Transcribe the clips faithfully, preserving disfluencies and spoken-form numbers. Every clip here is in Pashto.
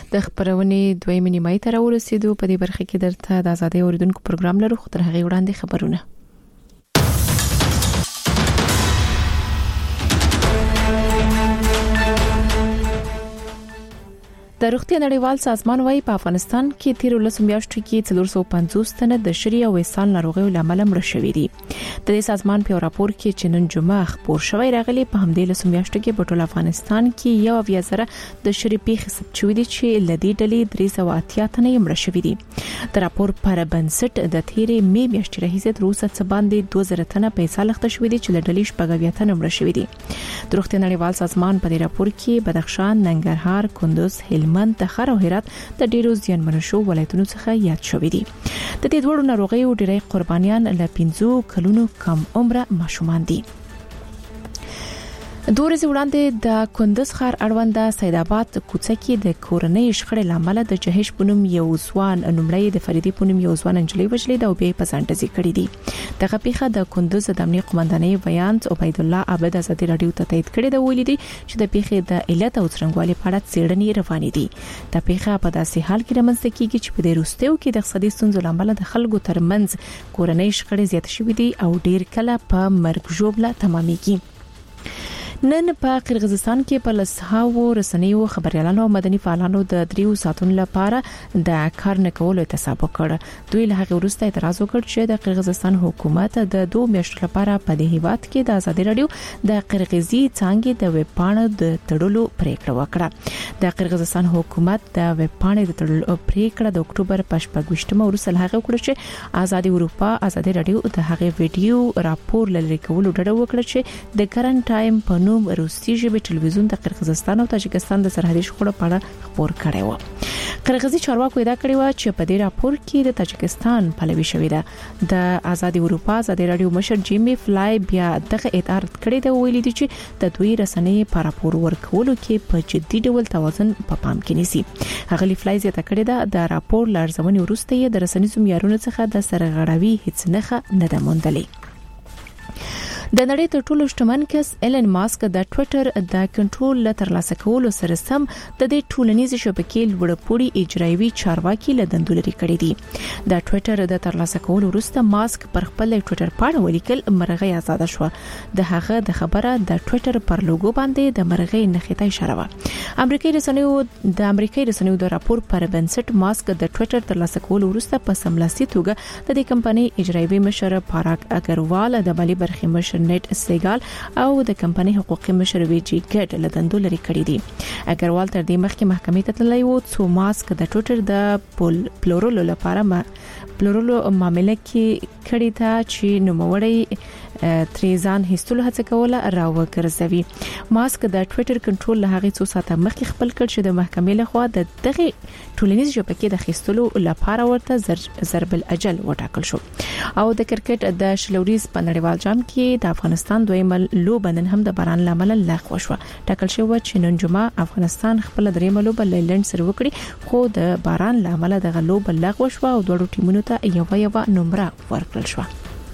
د خبرونې دویمه نیمه ته راورسېدو. په دې برخه کې درته د آزادۍ اوریدونکو پروګرام لرو، خو تر هغه وړاندې خبرونه. د روغتیا نړیوال سازمان وايي په افغانستان کې تیر ولسم میاشتو کې څلور سوه پنځوس تنه د شری او وصال ناروغیو لامل مړه شوي دي. د دې سازمان په راپور کې چې نن جمعه خبر شوی راغلی په همدې لسم میاشتو کې په ټول افغانستان کې یو اویا زره د شری پیښې ثبت شوې دي چې لدی ډلې درې سوه اتیا تنه مړه شوي دي. د راپور پر بنسټ د تیرې می میاشتې راهیسې تر اوسه څه باندې دوه زره تنه پیسې لغته شوې دي چې د ډلې شپږ اویا تنه مړه شوي دي. د روغتیا نړیوال سازمان په دې راپور کې بدخشان، ننګرهار، کندوز، هلمند، تخار او هرات د ډیرو زیانمن شو ولایتونو څخه یاد شوې دي. د دې دوه ناروغیو ډېری قربانیان له پنځو کلونو کم عمره ماشومان دي. دوه ورځې وړاندې د کندز ښار اړوند سید آباد کوڅه کې د کورنۍ شخړې لامل د جهش پونم یو ځوان نومړی د فریدي پونم یو ځوان انجلۍ وجلې د او بیا په ځانډزي کړې دي. دغه پیښه د کندز د امنیه قومندانۍ ویانت عبید الله عبد ازادي رادیو ته تایید کړې ده، ویلي دي چې د پیښې د علت او څرنګوالي په اړه څېړنې روانې دي. د پیښه په داسې حال کې رامنځته کیږي چې په دې وروستیو کې د اقتصادي ستونزو لامل د خلکو ترمنځ کورنۍ شخړې زیات شوې دي او ډیر کله په مرګ ژوبله تمامېږي. نن په قرغیزستان کې په لسهاو رسنیو خبريالانو او مدني فعالانو د دریو ساتون لپاره د کار نه کولو اعتصاب وکړ. دوی له هغه وروسته اعتراض وکړ چې د قرغیزستان حکومت د دوه میاشتو لپاره په دې هیواد کې د آزادي رادیو د قرغیزي څنګه د ویب پاڼې د تړلو پریکړه وکړه. د قرغیزستان حکومت د ویب پاڼې د تړلو پریکړه د اکتوبر په شپږمه وروسته له هغه وکړه چې آزادي اروپا آزادي رادیو د هغه ویډیو راپور لری کولو ډډه وکړه چې د کرنټ ټایم په نوم روسي ژبه ټلویزیون د قرغیزستان او تاجکستان د سرحدي شخړو په اړه خبر کړی و. قرغیزي چارواکو ادعا کړې و چې په دې راپور کې د تاجکستان پلوي شوې ده. د آزادي اروپا آزادي رادیو مشر جیمی فلای بیا دغه ادعا رد کړې ده، ویلي دي چې د دوی رسنۍ په راپور ورکولو کې په جدي ډول توازن په پام کې نیسي. هغه فلای زیاته کړې ده د راپور لارښوونې وروسته د رسنیزو معیارونو څخه د سرغړاوي هیڅ نښه نه ده موندلې. د نړۍ تر ټولو شتمن کس ایلن ماسک د ټوئیټر د کنټرول له ترلاسه کولو سره سم د دې ټولنیزې شبکې لوړپوړي اجرایوي چارواکي له دندو لري کړی دي. د ټوئیټر د ترلاسه کولو وروسته ماسک پر خپل ټوئیټر پاڼه ولیکل مرغۍ آزاد شوه. د هغه د خبره د ټوئیټر پر لوګو باندې د مرغۍ نښې ته اشاره وه. امریکایي رسنیو د امریکایي رسنیو د راپور پر بنسټ ماسک د ټوئیټر ترلاسه کولو وروسته په سملاسي توګه د دې کمپنۍ اجرایوي مشر پاراک اګروال، د مالي برخې مشر نت سیګال او د کمپنۍ حقوقي مشر ویجی ګډ له دندو لري کړی دي. اګروال تر دې مخکې محکمې ته تللی و چې ماسک د ټوئیټر د پلورلو لپاره ما پلورلو معاملې کې کړی تا چې نوموړی تریزان هیستلو هڅه کوله راوګرځوي. ماسک د ټوئیټر کنټرول له هغه څو ساعته مخکې خپل کړ چې د محکمې لخوا د دغه ټولنیز شبکې د خېستلو لپاره ورته ضرب الاجل وټاکل شو. او د کرکټ د شلوریز په نړیوال جام کې د افغانستان دویمه لوبه نن هم د باران لامل لغوه شو. ټاکل شو چې نن جمعه افغانستان خپل دریمه لوبه لایلند سره وکړي، خو د باران لامل د لوبه لغوه شو او دوه ټیمونو ته یو یو نمبر ورکړل شو.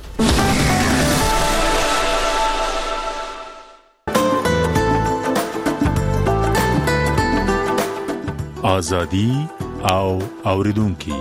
آزادی او اوریدونکو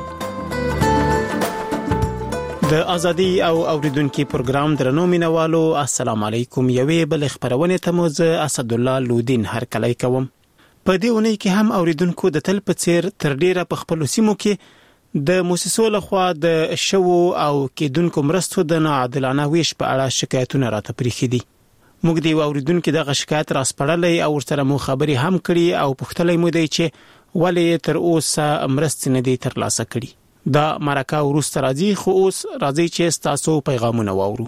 د ازادي او اوریدونکو پروګرام درنو مینوالو، السلام علیکم. یوې بل خبرونه ته موز اسد الله لودین هر کله کوم. په دې ونې کې هم اوریدونکو د تل په څیر تر ډیره په خپل سیمو کې د موسسو لخوا د شو او کېدونکو مرستو د ناعادلانه ویش په اړه شکایتونه راته پریخي دي. موږ دی اوریدونکو دغه شکایت راسپړلې او ورسره مو خبري هم کړي او پوښتلې مو دی چې ولې تر اوسه مرستې نه دي ترلاسه کړي. دا مرکه ورسته راځي، خو اوس راځي چې تاسو پیغامونه واورو.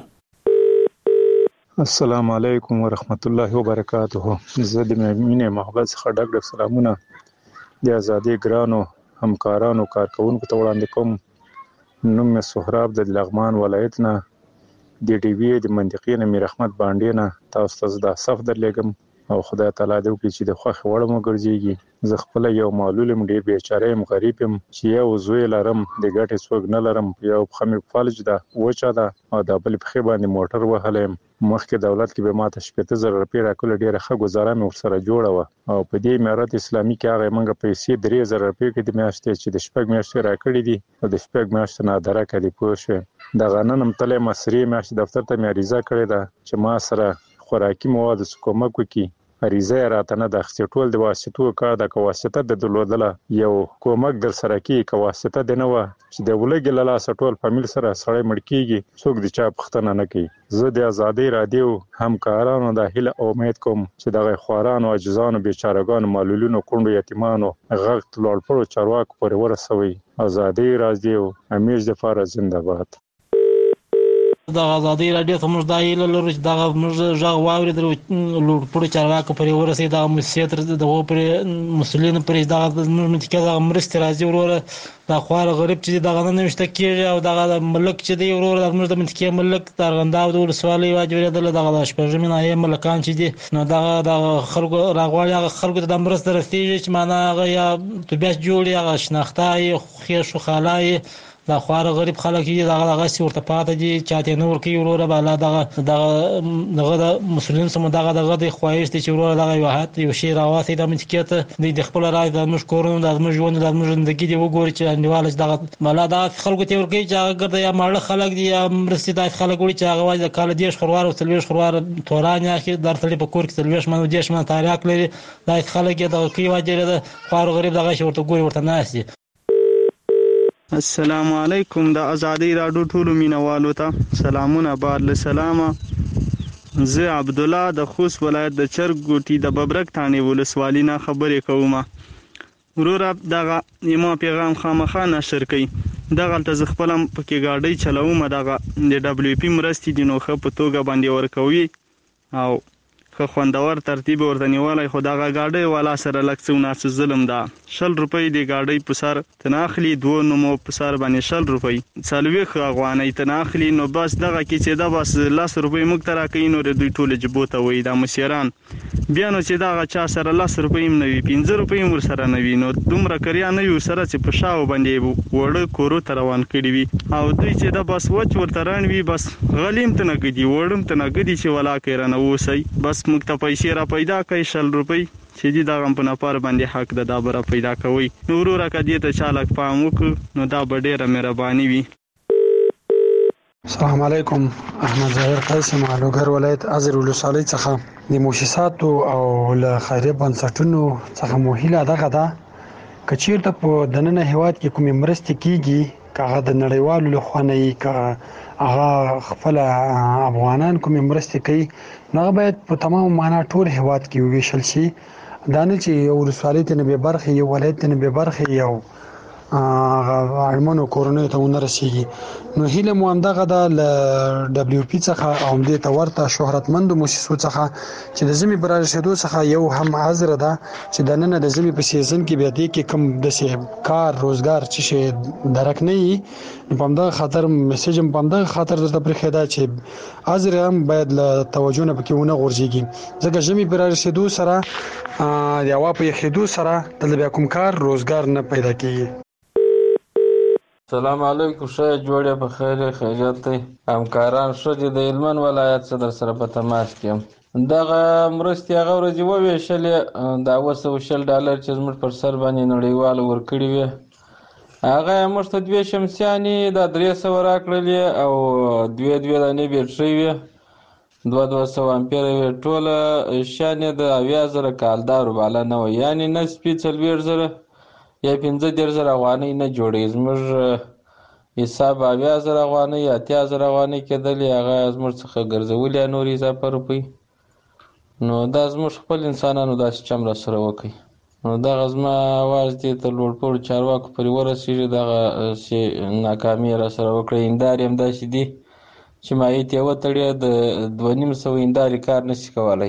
السلام علیکم ورحمت الله وبرکاته. زه د مینې محبت څخه ډک ډک سلامونه د ازادي ګرانو همکارانو کارکونکو ته وړاندې کوم. نوم مې سهراب د لغمان ولایت نه د ډي وی د منطقې نه میر احمد باندې نه تاسو ته د صف درلګم او خدای تعالی دې وکړي چې د خوښ وړ مو ګرځيږي. زه خپل یو معلول يم، ډیر بیچاره يم، غریب يم چې یو زوی لرم د ګټې څوک نه لرم. یو خمې فلج ده وچه ده او د بل په خې باندې موټر وهلم. مخکې دولت کې به ماته شپږ زره روپۍ راکول، ډیره ښه گزاره مې ورسره جوړه و او په دې امارت اسلامي کې هغه منګه پیسې درې زره روپۍ کې د میاشتې چې د شپږ میاشتې راکړې دي او د شپږ میاشتې نه درکه دی پوه شو. د غننم تلې مسری میاشتې دفتر ته مې عریضه کړې ده چې ما سره خوراکي مواد کومک وکړي. عریضه راته نه د ټول د واسطو کار د کواسطه د درلودله یو کومک در سره کې کواسطه د نه و چې د ولګي له لاسه ټول فامیل سره سړی مړ کیږي، څوک د چا پوښتنه نه کوي. زه د ازادۍ رادیو همکارانو د هیله امید کوم چې دغه خوارانو عاجزانو بیچارهګانو معلولینو کونډو یتیمانو غږ لوړپوړو چارواکو پورې ورسوي. ازادۍ رادیو همیش د فار زنده باد. د ازادۍ رادیو ته موږ دا هیله لرو چې دغه موږ غږ واورېدل لوړپوړو چارواکو پورې ورسوي، دغه موسسې تر دغو پورې مسؤلینو پورې دغه زموږ منطقې دغه مرستې راځي. وروره دا خوار غریب چې دغه نه نوشته کېږي او دغه ملک چې دی وروره زموږ د منطقې ملک د ارغنداب د ولسوالۍ واجبېدله دغه د شپږمې ناحیې ملکان چې دي نو دغه دغه خلکو راغواړي هغه خلکو ته د مرسته رسېږي چې معنا هغه یا طبیعت جوړي هغه شناخته یې خوښ و خاله یې دا خوار غریب خلک دي دغه دغه سی ورته پاتې دي چاته نه ورکی وروره بالا دغه دغه دغه د مسلمان سم دغه دغه د خوایش دي چې وروره دغه یو حد یو شی راوځي د منطقې د خپل راځي د مش کورونو د مش ژوند د مش زندگی دی وګوري چې انډیواله دغه مالا دغه خلکو ته ورکی چې هغه ګرځي یا ماړه خلک دي یا مرستې د خلک وړي چې هغه واځي د کال دیش خروار او تلويش خروار توران یا کې در تلې په کور کې تلويش منو دیش من تاریخ لري دا خلک دغه کی واجب د خوار غریب دغه شی ورته ګوري ورته ناسي. السلام علیکم د ازادۍ راډیو ټولو مینوالو ته سلامونه بار له سلامه. زه عبد الله د خوست ولایت د چرګ ګوټي د ببرک تانې ولسوالۍ نه خبرې کوم. وروره دغه یما پیغام خامخا نشر کړئ. دغلته زه خپل پکې ګاډۍ چلوم، دغه د ډبلیو پی مرستې د نوخه په توګه باندې ورکوي او خو خوندور ترتیب ورته نیولای. خو دغه ګاډۍ والا سره لږ څه ناڅه ظلم ده. شل روپۍ د ګاډۍ په سر تناخلي، دوه نومو په سر باندې شل روپۍ څلوېښت افغانۍ تناخلي. نو بس دغه کې چې دا بس لس روپۍ موږ ته راکوي نو د دوی ټول جبو ته وایي دا مسیران. بیا نو چې دغه چا سره لس روپۍ هم نه وي پنځه روپۍ هم ورسره نه وي نو دومره کریا نه وي ورسره چې په شاو باندې وړه کورو ته روان کړي وي او دوی چې دا بس وچ ورته ران وي بس غلیم ته نه ګدي وړم ته نه ګدي چې ولا کوي رانه اوسئ بس موږ ته پیسې را پیدا کوي شل روپۍ چې دي دغه په نفر باندې حق د دا بره پیدا کوي. نو وروره که دې ته چا لږ پام وکړو نو دا به ډېره مهرباني وي. السلام علیکم. احمد ظاهر قاسم علوګر ولایت ازر ولسوالۍ څخه د مؤسساتو او له خیریه بنسټونو څخه مو هیله دغه ده که چیرته په دننه هیواد کې کومې مرستې کیږي که هغه د نړیوالو لخوا نه وي که هغه خپل افغانان کومې مرستې کوي نو هغه باید په تمام معنا ټول هیواد کې وویشل شي. دا نه چې یو ولسوالۍ ته نه بې برخې یو ولایت ته نه بې برخې یو اړمنو کورنیو ته ونه رسیږي. نو هیله مو همدغه ده له ډبلیو پی څخه او همدې ته ورته شهرتمندو مؤسسو څخه چې د ژمي په رارسېدو څخه یو هم عذر ده چې دننه د ژمي په سیزن کې بیا دې کې کم داسې کار روزګار چې شی درک نه وي نو په همدغه خاطر میسیج هم په همدغه خاطر درته پرېښی ده چې عذر هم باید له توجه نه پکې ونه غورځېږي ځکه ژمي په رارسېدو سره د هوا په یخېدو سره دلته بیا کوم کار روزګار نه پیدا کېږي. السلام علیکم. ښه جوړ یې په خیر خیریت دی همکاران ښه دي د هلمند ولایت څه در سره په تماس کې یم. دغه مرستې هغه ورځې وویشلې دا اوه سوه شل ډالر چې زموږ پر سر باندې نړیوالو ورکړي وې هغه یې موږ ته دوې شمسیانې دا درې سوه راکړلې او دوې دوې دانې بیټرۍ وې دوه دوه سوه امپیره وې ټوله شیان یې د اویا زره کالدارو بالا نه وه یعنې نصفي څلوېښت زره یا پنځه دېرش زره افغانۍ نه جوړوي. زموږ حساب اویا زره افغانۍ اتیا زره افغانۍ کېدلې هغه زموږ څخه ګرځولي نور اضافه روپۍ. نو دا زموږ خپل انسانانو دا سیسټم را سره وکړي. نو دغه زما اواز دې ته لوړپوړو چارواکو پورې ورسېږي دغه ناکامي یې را سره وکړئ. هندارې همداسې دي چې مایع یې وتړې د دوه نیم سوه هندارې کار نشي کولی.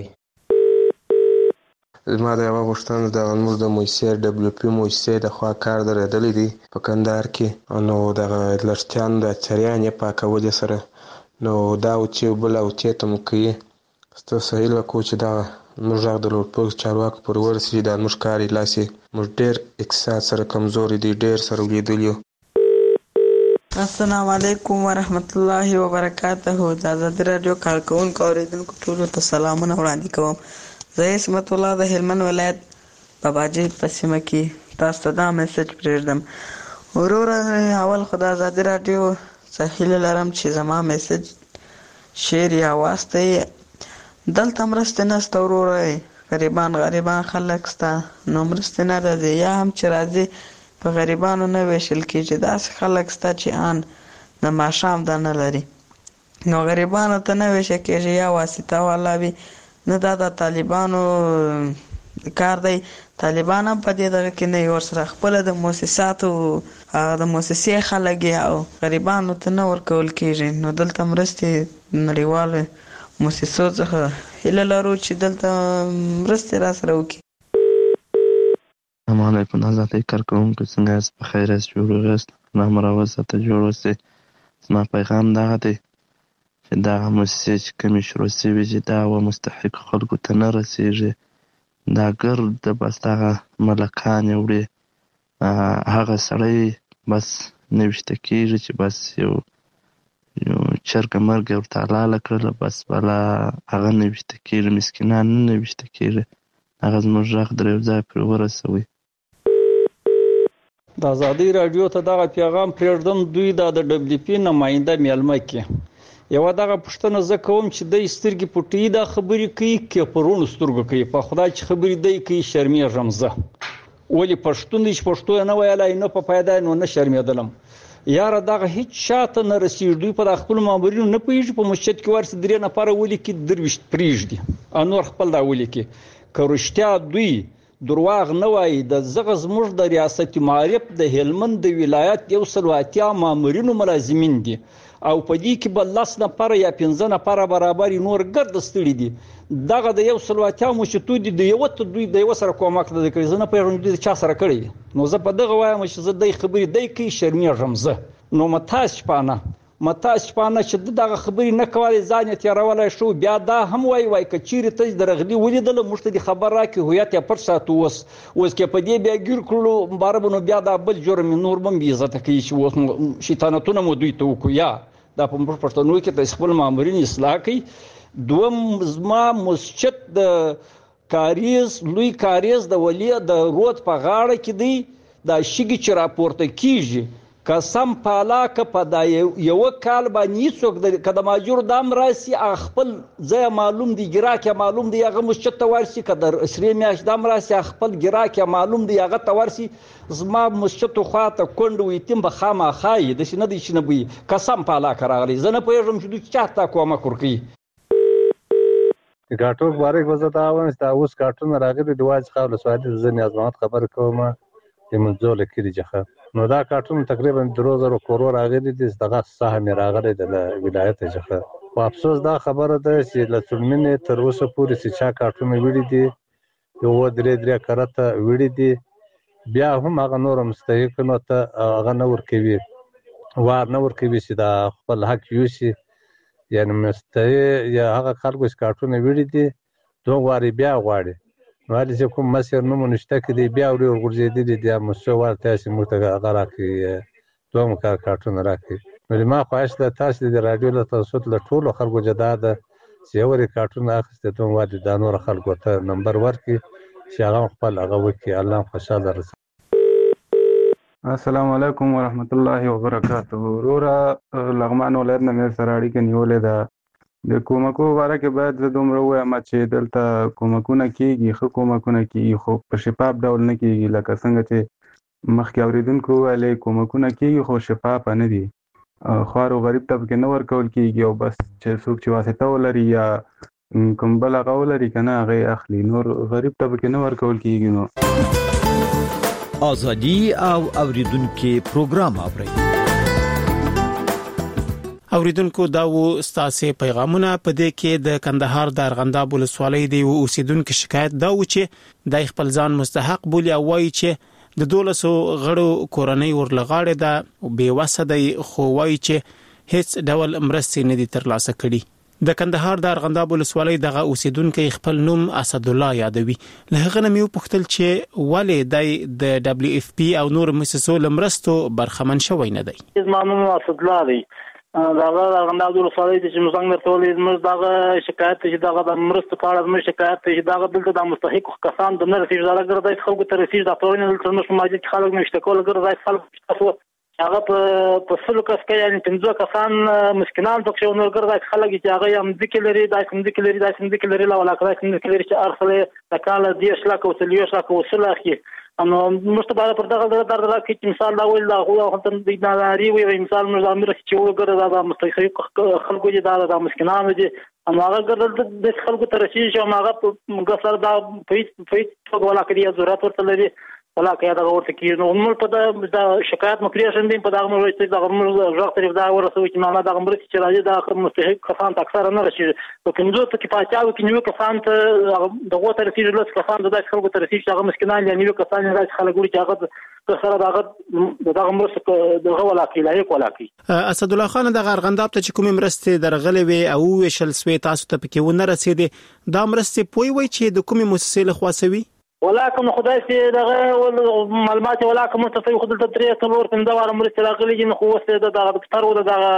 زما د یوه غوښتنه دغه زموږ د مؤسسې ډبلیو پي مؤسسې د خوا کار درېدلی دی په کندهار کې نو دغه لښتیانو د چریانې پاکولې سره نو دا اوچې بله اوچې ته مو کوي ستاسو هیله کوو چې دغه موږ غږ د لوړپوړو چارواکو پورې ورسېږي دا زموږ کار یې لاس یې موږ ډېر اقتصاد سره کمزوري دي، ډېر سره ولیدلي یو. السلام علیکم ورحمت الله وبرکاته. د ازادي راډیو کارکوونکو اوریدونکو ټولو ته سلامونه وړاندې کوم. زه عصمت الله د هلمند ولایت په باجې په سیمه کې تاسو ته دا میسج پرېږدم. وروره اول خو د ازادي راډیو څخه هیله لرم چې زما میسج شیر یا واستئ. دلته مرستې نشته وروره، غریبان غریبان خلک شته، نو مرستې نه راځي، یا هم چې راځي په غریبانو نه ویشل کېږي. داسې خلک شته چې ان د ماښام دا نه لري، نو غریبانو ته نه ویشل کېږي، یا واسطه والا وي. نه دا د طالبانو کار دی، طالبان هم په دې دغه کې نه وي، ورسره خپله د مؤسساتو د مؤسسې خلک او غریبانو ته نه ورکول کېږي. نو دلته مرستې نړیوالو مؤسسو څخه هیله لرو چې دلته مرستې را سره وکړي. السلام علیکم ازادي کارکوونکو، څنګه یاست؟ په خیر یاست؟ جوړ یاست؟ نام راوسته جوړ اوسئ. زما پیغام دغه دی چې دغه موسسې چې کومې شروع شوي چې دا و مستحقو خلکو ته نه رسېږي، دا ګرد بس دغه ملکانې وړي. هغه سړی بس نوشته کېږي چې بس یو یو چرګه مرګه ورته حلاله کړله، بس بله هغه نوشته کېږي، مسکینان نه نوشته کېږي. هغه زموږ غږ در یو ځای پرې ورسوئ. د ازادي راډیو ته دغه پیغام پرېږدم. دوی دا د ډبلیو پي نماینده میلمه کې یوه دغه پوښتنه زه کوم چې دی سترګې پټوي، دا خبرې کوي که په روڼو سترګو کوي؟ په خدای چې خبرې دی کوي شرمېږم زه. ولې پښتون دی چې پښتو یې نه ویلی نه په پیدا نو نه شرمېدلم. یاره دغه هیڅ شاته نه رسېږي. دوی په د خپلو مامورینو نه پوهېږي، په مسجد کې ورسې درې نفره ولیکي درویشت پرېږدي او نور خپل دا ولیکي. که رښتیا دوی درواغ نه وایي، د زغه زموږ د ریاست معارف د هلمند د ولایت یو سل اتیا مامورینو ملازمین دي او په دې کې به لس نفره یا پنځه نفره برابر نور ګرد ستړي دي. دغه د یو سل اتیا مشتو دي د یو ته دوی د یو سره کومک نه کوي. زه نه پوهېږم دوی د چا سره کړی. نو زه په دغه وایم چې زه دی خبرې دی کوي شرمېږم زه. نو متاس شپانه متاس شپانه چې دغه خبرې نه کولی ځان یې تېرولی شو. بیا دا هم وایي وایي که چیرې ته د رغلي ولیدله موږ ته دې خبر راکړي، هویت یې پټ ساتو. اوس اوس که په دې بیا ګیر کړلو باره به نو بیا دا بل جرم نور به هم بې عزته کوي چې اوس شیطانتونه مو دوی ته وکړو. یا دا په موږ پښتنو کې د خپل مامورین اصلاح کوي. دوم زما مسجد د کاریز لوی کاریز د ولي د رود په غاړه کې دی. دا شګې چې راپورته کېږي قسم پالا که په دا یو کال باندې هېڅوک که د ماجور دام راسي خپل ځای معلوم دی، ګراک یې معلوم دی، هغه مسجد ته ورسي. که د سرې میاشت دام راسي خپل ګراک یې معلوم دی، هغه ته ورسي. زما مسجد خوا ته کونډ و یتیم به خامخا یي، داسې نه دی چې نه به قسم پالا که راغلی. زه نه پوهېږم چې دوی چا ته کومک ورکوي. ګاټو مبارک به زه دا وایم چې دا اوس ګاټونه راغلي د واج څخه ولسوالي زه نیاز محمد خبرې کوم د منځو له کلي څخه. نو دا کارټون تقریبا درو زرو کورو راغلي دي، دغه سهم یې راغلی د ولایت څخه. خو افسوس دا خبره ده چې له څلمنې تر اوسه پورې چې چا کارټونه وړي دي یو درې درې کرته وړي دي، بیا هم هغه نور مستحقینو ته هغه نه ورکوي، وار نه ورکوي چې دا خپل حق یوسي. یعنې مستحق یا هغه خلکو چې کارټونه وړي دي دوه وارې بیا غواړي. نو هلې چې کوم مسیر نوم نشته کې دی بیا ورې ورغورځېدلي دي مسو ورته چې موږ ته هغه راکړي دوه کار کارټونه راکړي. نو ما خواهش ده تاسو د راډیو له توسط له ټولو خلکو جدا ده چې یو ورې کارټونه اخیسته دوه وارې دا نور خلکو ته نمبر ورکړي چې هغه خپل هغه وکړي. الله خوشحاله رسي. السلام علیکم ورحمت الله وبرکاته. وروره لغمان ولایت نه مې سره اړیکه نیولې ده. د کومکو باره کې باید زه دومره ووایم چې دلته کومکونه کېږي، ښه کومکونه کېږي، خو په شفاف ډول نه کېږي. لکه څنګه چې مخکې اورېدونکو وویلې کومکونه کېږي خو شفافه نه دي. خوار او غریب ته پکې نه ورکول کېږي او بس چې څوک چې واسطه ولري یا کوم بل هغه ولري که نه هغه یې اخلي، نور غریب ته پکې نه ورکول کېږي. نو ازادي او اوریدونکو پروګرام اوري. اوریدونکو دا و ستاسو پیغامونه. په دې کې د کندهار د ارغنداب ولسوالۍ دی او اوسیدونکو شکایت دا و چې د خپل ځان مستحق بولی او وایي چې د دولسو غړو کورنۍ ورلغاړي دا بې وسه دی، خو وایي چې هیڅ ډول مرستې نه دي ترلاسه کړي. د کندهار د ارغنداب ولسوالۍ دغه اوسیدونکو خپل نوم اسد الله یادوي. له هغه نه مې وپوښتل چې ولې د دبليو اف پی او نور مؤسسو لمرستو برخمن شوی نه دی. زما نوم اسد الله دی. دغه ارغنداب ولسوالۍ چې موږ څنګه ترولې موږ دغه شکایت چې دغه د مرستو په اړه موږ شکایت چې دغه دلته د مستحق کسان د نرسي ځای ګرځي خلکو ته رسیدي د پرونی دلته موږ ماجد خلک نشته کول ګرځي خلک تاسو هغه په سلو کس کې یعنی پنځه کسان مسکینان پکې ونور ګرځي خلک چې هغه هم ذکر لري د کوم ذکر لري د کوم ذکر لري لا ولا کوم ذکر لري چې ارسله تکاله دیش لا کو سلیوش لا کو وسله اخی انو مستباله پر دغه در در کې مثال دا ویل دا هو هم د ناري وي مثال موږ امر چې وګره دا مستحق خلکو چې دا د مسکینانو چې انو هغه ګرځل د خلکو ته رسیدي چې هغه غفر دا په په ولا کې ضرورت ورته لري ولا کې دا ورته کې نو موږ په دا شکایت مکریشن دي په دغه موږ چې دا موږ ځخ طرف دا ورسوي چې نه دا غمر چې راځي دا مستحق کسان اکثر نه رسیدي په کومو ته کې پاتاو کې نو کسان ته دغه ته رسیدي لږ کسان د خلکو ته رسیدي چې هغه مسکینان یا نو کسان راځي خلک ورته هغه سره دغه دغه مرسته دغه ولا کې لایق ولا کې. اسد الله خان دغه ارغنداب ته چې کوم مرسته درغلې وي او وشل سوي تاسو ته پکې ونه رسیدي دا مرسته پوي وي چې د کومې مؤسسې له خاصوي ولکه خدای سي دغه معلومات ولکه مستفي خدای ته درې څلور پنځه واره مرسته راغلي نو خو وسته دغه دفتر و دغه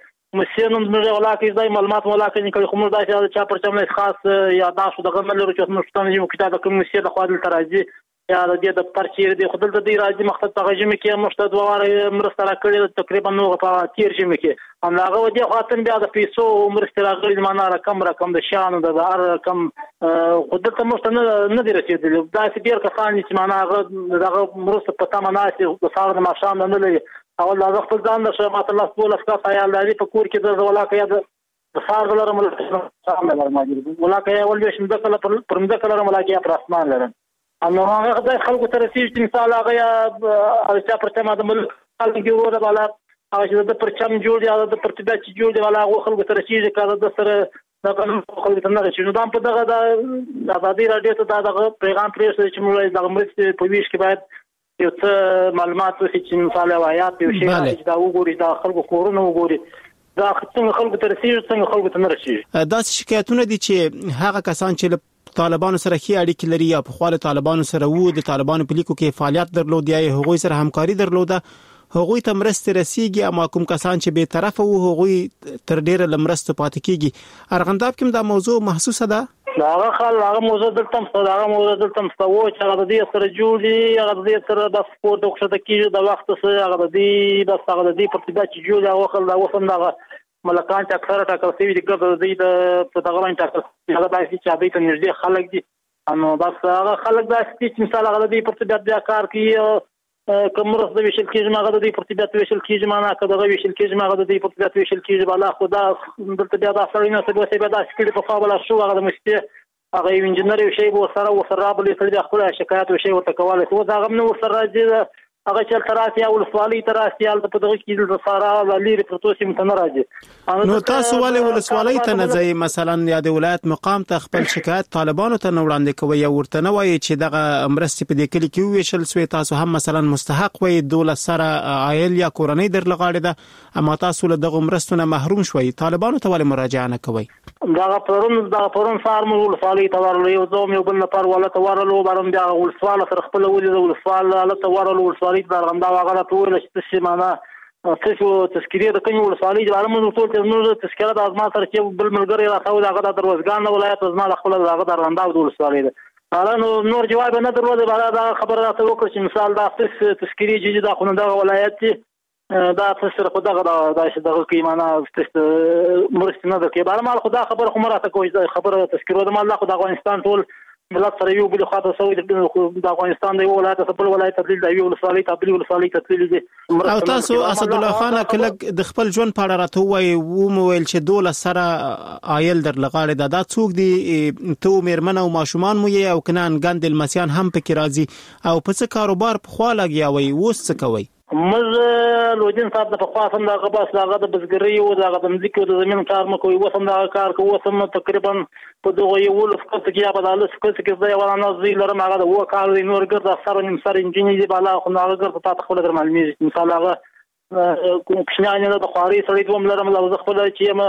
مسینم زموږ ولکه ځای معلومات ولکه نه کوي خو موږ داسې چې پرچم خاص یا داسو دغه ملګرو چې موږ ستاسو یو کتاب کوم مسیه د خپل ترازی یا د دې د پرچیر دی خدای د دې راځي مخته تغجم کې مشته دواره مرسته راکړي تقریبا نو په تیر شي مکه هم هغه ودی خاطر بیا د پیسو مرسته راغلي معنا رقم رقم د شان د هر رقم خدای ته مشته نه دی رسیدلی دا چې ډیر کسان چې معنا هغه دغه مرسته په تمه ناسي د سار د ماشام نه لري اول دا خپل ځان د شمات الله سبحانه وتعالى خیال لري په کور کې د ولاکه یا د سار د لرم شامل راځي ولاکه اول به شم د کله پر مده کله ولاکه پر اسمان لرم انو هغه د خلکو ته رسیدي مثال هغه یا چې پرچم د ملک خلک جوړه بالا هغه چې د پرچم جوړ یا د پرتبات جوړ دی بالا هغه خلکو ته رسیدي کړه د سره د خلکو ته نه رسیدي نو دا په دغه د آزادي رادیو ته دغه پیغام پرېښود چې موږ د مرستې په ویش کې باید یو څه معلومات وشي چې مثال وايات یو شی چې دا وګوري دا خلکو کورونه وګوري دا څنګه خلکو ته رسیدي څنګه خلکو ته نه رسیدي دا شکایتونه دي چې هغه کسان چې طالبانو سره خي اړیکې لري یا په خواله طالبانو سره وو د طالبانو په لیکو کې فعالیت درلود یا هغوی سره همکاري درلوده هغوی ته مرسته رسیږي اما کوم کسان چې به طرف وو هغوی تر ډیره لمرسته پاتې کیږي. ارغنداب کې دا موضوع محسوسه ده هغه خل هغه موضوع دلته مستو هغه موضوع دلته مستو چې هغه د دې سره جوړي هغه د دې سره د سپورت او خصوصا کې د وخت سره هغه د دې د هغه د دې په تبع چې جوړي هغه خل دا وسم دا ملکان چې اکثره ټاکل شوی دي د دې د په دغه باندې ټاکل هغه داسې چې ابي ته نږدې خلک دي انو بس هغه خلک داسې چې مثال هغه د دې په تبع بیا کار کوي کوم مرز د ویشل کېږي هغه د دې په تبع ویشل کېږي معنا کده ویشل کېږي هغه د دې په تبع ویشل کېږي بالا خدا دلته بیا د اثر نه څه به بیا د سکري په خوا بل شو هغه د مشته هغه انجنیر یو شی به سره وسره بلې سړي خپل شکایت وشي ورته کوله خو دا غو نو سره راځي هغه چې تراسي او ولسوالۍ تراسي ال په دغه کې د سارا لری پروتوسي متن راځي نو تاسو ولې ولسوالۍ ته نه ځي مثلا یا د ولایت مقام ته خپل شکایت طالبانو ته نه وړاندې کوي یا ورته نه وایي چې دغه مرستې په دې کلی کې ویشل سوی تاسو هم مثلا مستحق وي دولت سره عائل یا کورنۍ در لغاړي ده اما تاسو له دغه مرستونه محروم شوي طالبانو ته ولې مراجعه نه کوي دغه پرون دغه پرون فارم ولسوالۍ ته ورلو یو ځوم یو بل نفر ولا ته ورلو بارم بیا ولسوال سره خپل ولې ولسوال له ته ورلو ولسوالۍ د ارغنداب هغه ټول چې معنا تاسو تذکیره د کني ولسوالۍ د عالمو ټول ته تذکیره د ازما سره چې بل ملګری راځو دغه د دروازګان ولایت ازما خپل دغه د ارغنداب د ولسوالۍ ده نو نور جواب نه درلود دا خبر راته وکړ چې مثال دا تذکیره چې د خونه د ولایت دا تاسو خو دغه د دغه کې معنا مرسته نه ده کې بار مال خدا خبر خو مراته کوي خبر تذکیره د مال خو د افغانستان ټول ملت سره یو بل خاطر سوي د افغانستان د ولایت خپل ولایت تبلیغ دی یو ولسوالۍ تبلیغ ولسوالۍ تبلیغ دي او تاسو اسد الله خان کله د خپل ژوند په اړه راته وایي و مویل چې دوله سره عائل در لغاړي دا د څوک دي ته میرمن او ماشومان مو یې او کنان ګاندل مسیان هم پکې راځي او په څه کاروبار په خوا لګیاوي وس څه کوي مز لودین صاحب د پخواسم د غباس لاغه د بزګری او د غدمځکو د زمين کار مکوې وسم د کار کو وسم تقریبا په دغه یو لفظ کې په داله سکه کې ځای ولا نه زی لرم هغه د و کار نور ګرځا سره نیم سره انجینری دی بالا خو هغه ګرځا په خپل در معلومي مثال هغه کوم کښنانه د خواري سړی دوم لرم لوځ خپل چې ما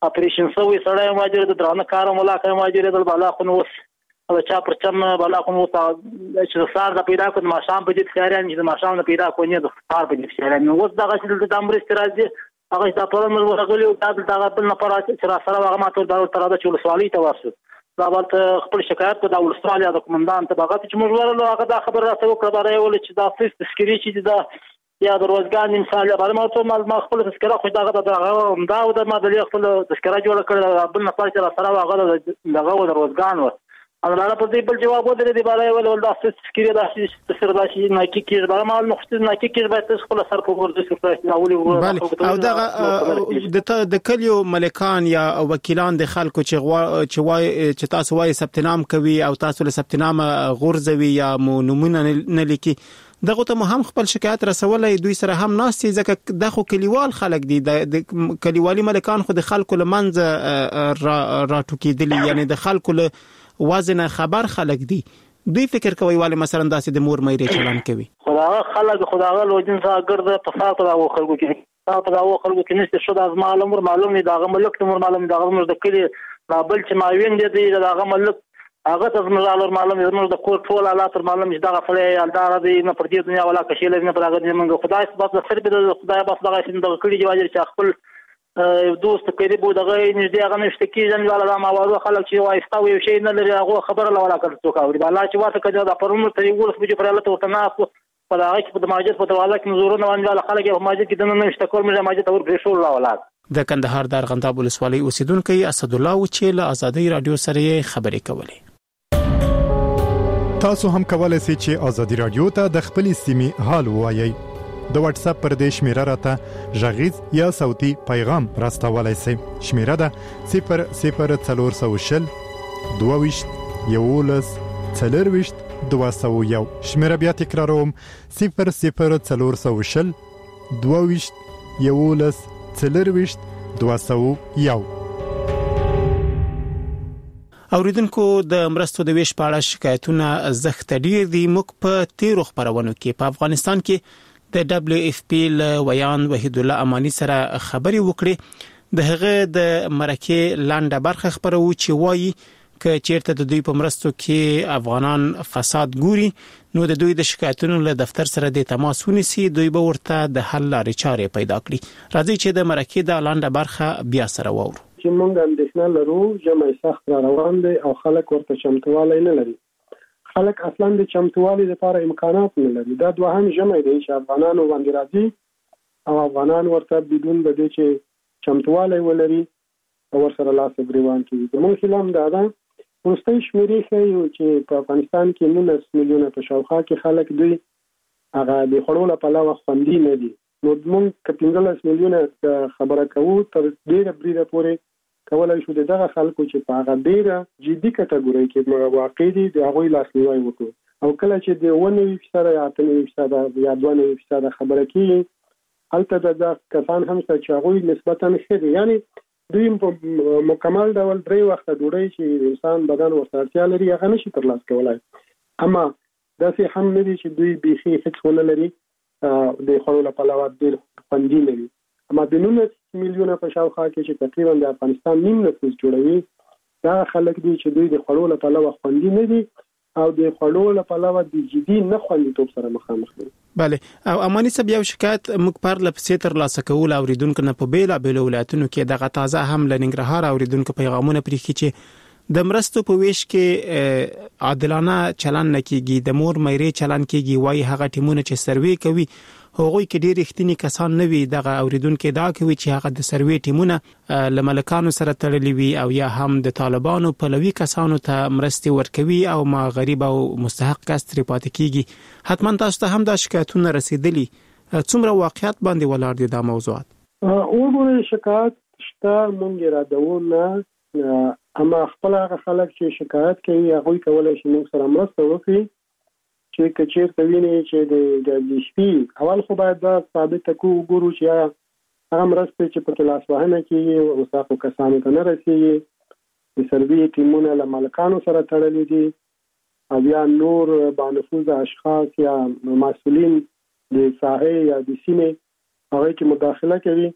اپریشن سوی سړی ماجر د درانه کار ملاقات ماجر د بالا خو نو او چا پرچم بالا خو نو چې سار د پیدا کو ما شام په دې ښکاران چې ما شام د پیدا کو نه د سار په دې ښکاران نو اوس دغه چې د امر استراجي هغه د پرم ورغلی او د دغه بل نه پرات چې را سره هغه ماته د تر دا چې ولسوالۍ ته واسو دا ورته خپل شکایت کو د ولسوالۍ د کمانډان ته هغه چې موږ ورلو هغه دا خبر راته وکړه دا یو چې دا فیس تشکیلی چې دا یا د روزګان انسان لپاره ما ته ما خپل تذکره خو دا دغه دا د ما د خپل تذکره جوړ کړل بل نه پاتې را سره هغه دغه د روزګان و انا لا په دې بل جواب ودرې دی بالای ول ول دا تذکره دا چې تسر دا چې نه کې کې دا ما نو خصوص نه کې کې به تاسو خپل سر په ورته څه اولي او دا د کلیو ملکان یا وکیلان د خلکو چې غوا چې وای چې تاسو وای ثبتنام کوي او تاسو له ثبتنام غورځوي یا نمونه نه لیکي دغه ته هم خپل شکایت رسولای دوی سره هم ناستي ځکه د خو کلیوال خلک دي د کلیوالي ملکان خو د خلکو لمنځ راټوکیدلی یعنی د خلکو له وازنه خبر خلک دي دوی فکر کوي واله مثلا داسې د مور مېری چلان کوي خدای خلک خدای له جنس اګرد تفاوت او خلکو کې تاسو دا خلکو کې نشته شو د معلوم معلوم دي دغه ملک ته معلوم دغه د کلی بل چې ماوین دي دغه ملک هغه ته زموږ معلوم زموږ د کور ټول حالات معلوم چې دغه فلې الدار دي نه پر دې دنیا ولا کشیل نه پر هغه موږ خدای سبحانه د سر به خدای بس دغه چې دغه کړي جواز چې خپل دوست قریب دغه نږدې هغه نشته کېږي ولا دا ماوازو خلک چې وایستاو یو شی نه لري هغه خبره ولا کړ څوک اوري بالا چې ورته کړه د پرمو ته یو څه پر الله ته تناسب په هغه کې د ماجد په تواله کې نزورونه باندې خلک یو ماجد کې د نن نشته کول مې ماجد اور برښول الله ولاد د کندهار د ارغنداب ولسوالۍ اوسیدونکو اسد الله و چې له ازادي رادیو سره خبرې کولې تاسو هم کولای شئ چې ازادي رادیو ته د خپل سیمې حال وایي د واتس اپ پر دې شمیره راته ژغیز یا صوتي پیغام راستولای شئ شمیره ده صفر صفر څلور سوه شل دوه ویشت یولس څلور ویشت دوه سوه یو شمیره بیا تکراروم صفر صفر څلور سوه شل دوه ویشت یولس څلور ویشت دوه سوه یو اوریدونکو د مرستو د ویش په اړه شکایتونه زخت ډیر دي موږ په تیرو خبرونو کې په افغانستان کې د دبليو اف پی ل ویان وحید الله امانی سره خبري وکړي د هغه د مرکه لاندې برخه خبرو چې وایي ک چیرته د دوی په مرستو کې افغانان فساد ګوري نو د دوی د شکایتونو له دفتر سره د تماس ونیسي دوی به ورته د حل لارې چارې پیدا کړي راځي چې د مرکه د لاندې برخه بیا سره وورو چې موږ اندېښنه لرو جمع سخت را روان دي او خلک ورته چمتووالی نه لري خلک اصلا د چمتووالي لپاره امکانات نه لري دا دوهم جمع دی چې افغانانو باندې راځي او افغانان ورته بدون د دې چې چمتووالی ولري او ورسره لاس ګریوان کوي زموږ خلام دا ده ورستۍ شمیرې ښیي چې په افغانستان کې نولس میلیونه په شاوخوا کې خلک دوی هغه د خوړو له پلوه خوندي نه دي نو موږ که پنځلس میلیونه خبره کوو تر ډېره بریده پورې کولای شو دغه خلکو چې په هغه ډیره جدي کټګوري کې واقع دي د هغوی لاسنیوي وکړو او کله چې د ونه فیصد یا اته فیصد یا دوه فیصد خبره کوي هلته د کسان هم چې هغوی نسبتا ښه دي یعنی دوی په مکمل ډول درې وخت ډوډۍ چې انسان بدن ورسره لري هغه نشي ترلاسه کولای اما داسې هم نه دي چې دوی بيخي هیڅ ونه لري د خوړو له پلوه ډېر خوندي نه وي اما د نولس میلیونه په شاوخوا کې چې تقریبا د افغانستان نیم نفوس جوړوي دا خلک دي چې دوی د خوړو له پلوه خوندي نه دي او د خوړو له پلوه د جدي نه خوندیتوب سره مخامخ دي بله او امانی صاحب یو شکایت موږ پر لپسې تر لاسه کول اوریدونکو نه په بیلا بیل ولایتونو کې دغه تازه هم لنګرهار اوریدونکو پیغامونه پرې چې د مرستو په ویش کې عادلانه چلن نه کیږي د مور مېری چلن کیږي وای هغه ټیمونه چې سروې کوي هغوی کې ډېر اختینی کسان نه وي دغه اوریدونکو دا کوي چې هغه د سروې ټیمونه لملکانو سره تړلي وي او یا هم د طالبانو په لوي کسانو ته مرستي ورکوي او ما غریب او مستحق کس ترې پاتې کیږي حتما تاسو ته هم دا شکایتونه رسیدلي څومره واقعیت باندې ولاړ دي دا موضوعات اوګوري شکایت شته مونږ را دوونه اما خپل هغه خلک چې شکایت کوي هغه کولای شي موږ سره مرسته وکړي چې کچیر ته ویني چې د دبليو اف پی اول خو باید دا ثابت کو ګورو چې هغه مرسته چې په کلاس وهنه کې او تاسو کسانو ته نه رسیږي د سروي ټیمونه له مالکانو سره تړلي دي او یا نور بانفوذ اشخاص یا مسؤلین د ساحې یا د سیمې هغه کې مداخله کوي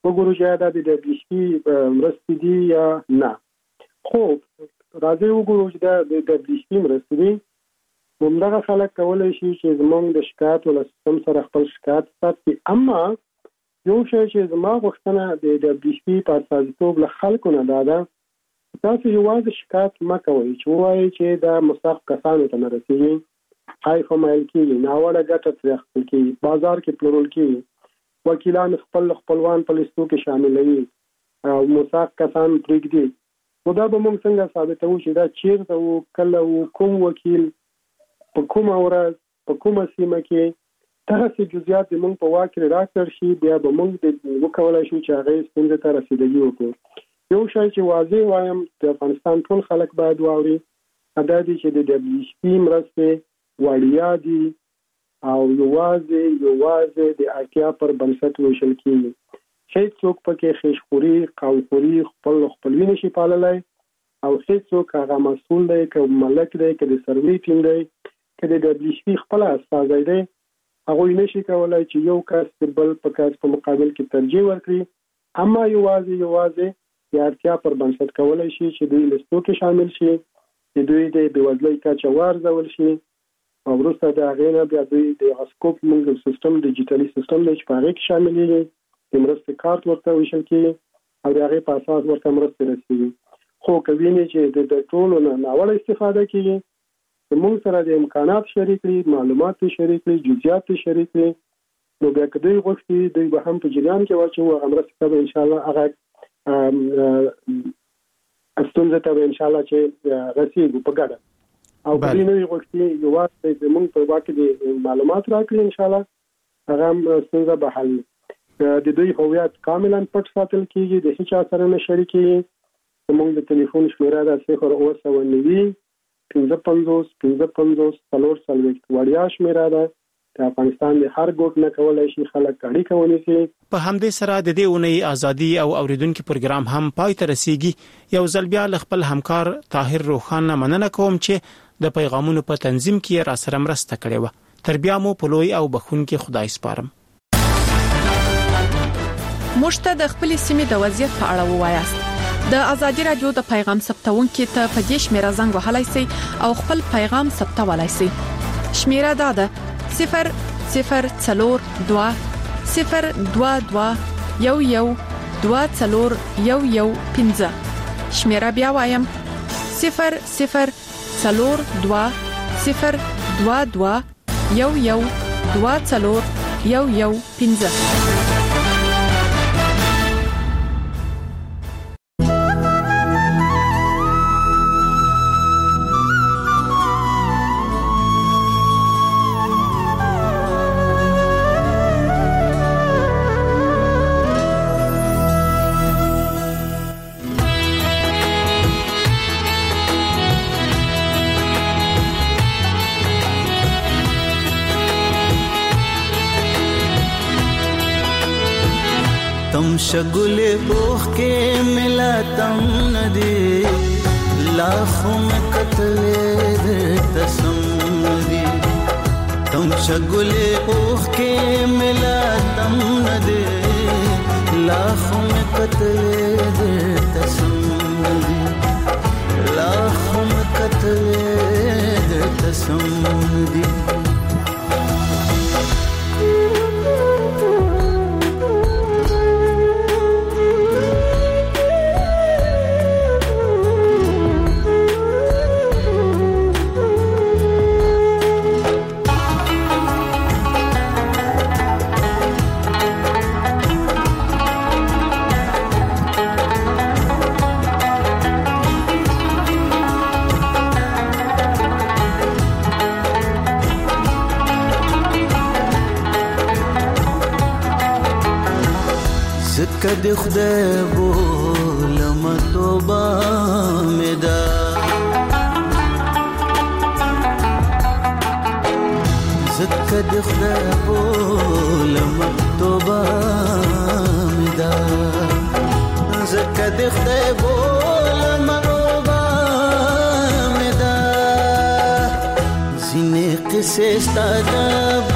وګورو چې دا د دبليو سي مرستې دي یا نه. خو راځي وګورو چې دا د دبليو سي مرستې دي. همدغه خلک کولی شي چې زموږ د شکایت ول سیستم سره خپل شکایت ساتي. اما یو شی چې زما غوښتنه د دبليو سي په اساسیتوب له خلکو نه ده، تاسو یوازې شکایت مه کوئ چې وایي چې دا مستحق کسانو ته نه رسېږي، های فمایل کېږي، ناوړه ګټه ترې اخیستل کېږي، بازار کې پلورل کېږي، وکیلان خپل خپلوان په لیستو کې شاملوي او مستحق کسان پرېږدي. نو دا به موږ څنګه ثابتوو چې دا چېرته و، کله و، کوم وکیل، په کومه ورځ، په کومه سیمه کې، دغسې جزئیات د موږ په واک کې راکړل شي، بیا به موږ وکولی شو چې هغې ستونزې ته رسیدګي وکړو. یو شی چې واضح وایم د افغانستان ټول خلک باید واوري، دا دی چې د دبليو سي مرستې وړیا دي او یوازې یوازې د اړتیا پر بنسټ ویشل کېږي. هېڅوک پکې خیشخوري، قومخوري خپل خپلوي نشي پاللی او هېڅوک هغه مسؤل دی، که ملک دی، که د سروې ټیم دی، که د دبليو سي خپل استازی دی، هغوی نشي کولی چې یو کس د بل په کس په مقابل کې ترجیح ورکړي. اما یوازې یوازې د اړتیا پر بنسټ کولی شي چې دوی لیستو کې شامل شي، چې دوی د بېوزلۍ کچه وارزول شي او وروسته د هغې نه بیا دوی د اسکوپ موږ سیستم ډیجیټلي سیستم دی چې په هغې کې شاملېږي، د مرستې کارت ورته ویشل کېږي او د هغې په اساس ورته مرستې رسېږي. خو که ویني چې د ټولو نه ناوړه استفاده کېږي، موږ سره د امکانات شریک کړي، معلومات شریک کړي، جزئیات شریک کړي، نو بیا که دوی غوښتي دوی به هم په جریان کې واچوو، هغه مرستې ته به انشاءالله هغه ستونزې ته به انشاءالله چې رسېږو په ګډه. او که دوی نه وي غوښتي یوازې زموږ په واک کې د معلومات راکړي، انشاءالله هغه هم ستونزه به حل وي. د دوی هویت کاملا پټ ساتل کېږي، د هېچا سره نه شریکېږي. زموږ د تلیفون شمېره ده صفر اوه سوه نوي پنځه پنځوس پنځه پنځوس څلور څلوېښت وړیا شمېره ده. د افغانستان د هر ګوټ نه کولی شي خلک اړیکه ونیسي. په همدې سره د دې اونۍ ازادي او اوریدونکو پروګرام هم پای ته رسیږي. یو ځل بیا له خپل همکار طاهر روخان نه مننه کوم چې د پیغامونو په تنظیم کې را سره مرسته کړې و. تر بیا مو په لوی او بخښونکي خدای سپارم. مشته د خپل سیمې د وضعیت په اړه ووایاست. د ازادي رادیو د پیغام ثبتونکو ته په دې شمیره زنګ وهلای شئ او خپل پیغام ثبتولای شئ. شمیره دا ده صفر صفر څلور دوه صفر دوه دوه یو یو دوه څلور یو یو پنځه. شمیره بیا وایم صفر صفر څلور دوه صفر دوه دوه یو یو دوه څلور یو یو پنځه. शगुले ओख के मिला तम नदी लाखों में कतले तसम्मदी. तुम शगुले ओख के मिला तम नदी लाखों में कतले तसम्मदी लाखों में कतले तसम्मदी. کد خدای بولم توبه مدا زکد خدای بولم توبه مدا زکد خدای بولم توبه مدا زینه قصه ستاد